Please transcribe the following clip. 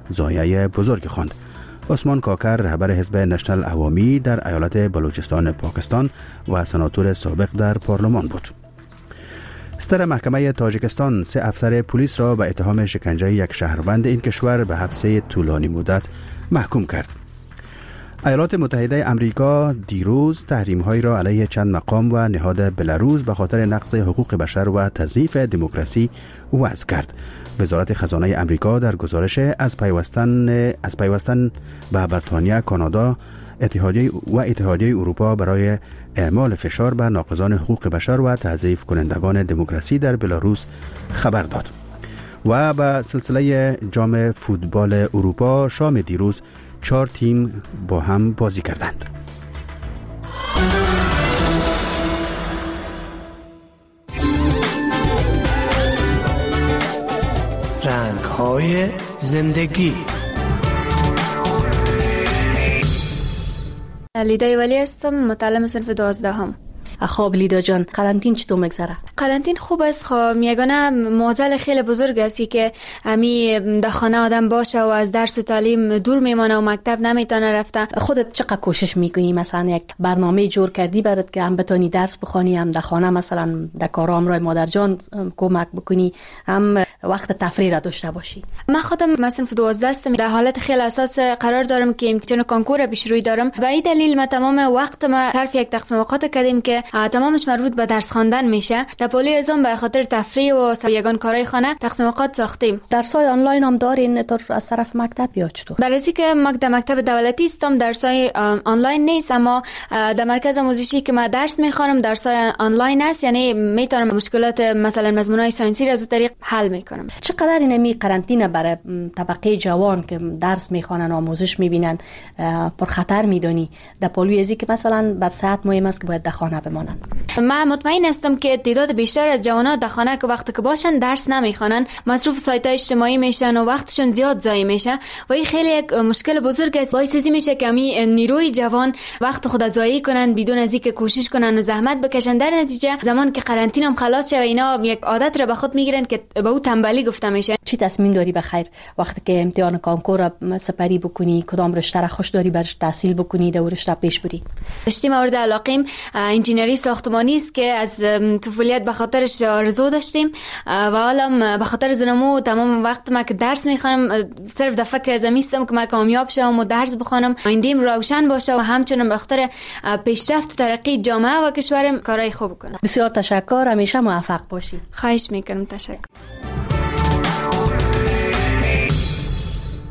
ضایعه بزرگ خواند. عثمان کاکر رهبر حزب نشنل عوامی در ایالت بلوچستان پاکستان و سناتور سابق در پارلمان بود. ستر محکمه تاجیکستان 3 افسر پلیس را به اتهام شکنجه یک شهروند این کشور به حبس طولانی مدت محکوم کرد. ایالات متحده آمریکا دیروز تحریم‌هایی را علیه چند مقام و نهاد بلاروس به خاطر نقض حقوق بشر و تضعیف دموکراسی وضع کرد. وزارت خزانه آمریکا در گزارش از پیوستن به بریتانیا، کانادا، اتحادیه اروپا برای اعمال فشار بر ناقضان حقوق بشر و تضعیف کنندگان دموکراسی در بلاروس خبر داد. و به سلسله جام فوتبال اروپا شام دیروز 4 تیم با هم بازی کردند. رنگ‌های زندگی. لیدا ولی هستم، متعلم صنف 12 هم. خب لیدا جان، قرنطین چطور میگذره؟ قرنطین خوب است. خب یگانه معضل خیلی بزرگ است که امی در خانه آدم باشه و از درس و تعلیم دور میمانه و مکتب نمیتونه رفته. خودت چقدر کوشش میکنی مثلا یک برنامه جور کردی برات که هم بتونی درس بخونی، هم در خانه مثلا در کارا همراه مادر جان کمک بکنی، هم وقت تفریح را داشته باشی؟ من خودم مثلا 12 هستم، در حالت خیلی اساس قرار دارم که امتحان کنکور پیش روی دارم. به این دلیل من تمام وقت ما صرف یک تقسیم اوقات کردیم که تمامش مربوط به درس خواندن میشه. در پولی ازم به خاطر تفریح و یگان کارهای خانه تقسیم اوقات ساختیم. درسای آنلاین هم دارین از طرف مکتب یا چطور؟ برای که مکتب دولتی هستم درسای آنلاین نیست، اما در مرکز آموزشی که من درس میخوانم درسای آنلاین است، یعنی میتونم مشکلات مثلا مضمونای ساینسی را از طریق حل میکنم. چقدر اینمی قرنطینه برای طبقه جوان که درس میخوانن و آموزش میبینن پر خطر میدونی در پولی ازی که مثلا بر صحت مهم است که باید در خانه بمانن؟ من مطمئن هستم که تعداد بیشتر از جوانان در خانه که وقتی که باشن درس نمیخوانن، مصروف سایت‌های اجتماعی میشن و وقتشون زیاد ضایع میشه و این خیلی یک مشکل بزرگ است. باعث ازی میشه که می نیروی جوان وقت خود ضایع کنن بدون از اینکه کوشش کنن و زحمت بکشن. در نتیجه زمان که قرنطینه هم خلاص شه اینا یک عادت رو به خود میگیرن که به او تنبلی گفته میشه. چی تصمیم داری بخیر وقتی که امتحان کنکور سپری بکنی کدام رشته را خوش داری برش تحصیل بکنی در رشته پیش بری؟ رشته مورد علاقه‌ام انجینری ساختمانی است که از طفولیت به خاطرش آرزو داشتیم و حالا به خاطر زنمو تمام وقت ما که درس میخوانم صرف در فکر از میستم که ما کامیاب شم و درس بخونم ایندیم روشن باشه و همچنین به خاطر پیشرفت ترقی جامعه و کشورم کارهای خوب کنم. بسیار تشکر، همیشه موفق باشی. خواهش میکنم. تشکر.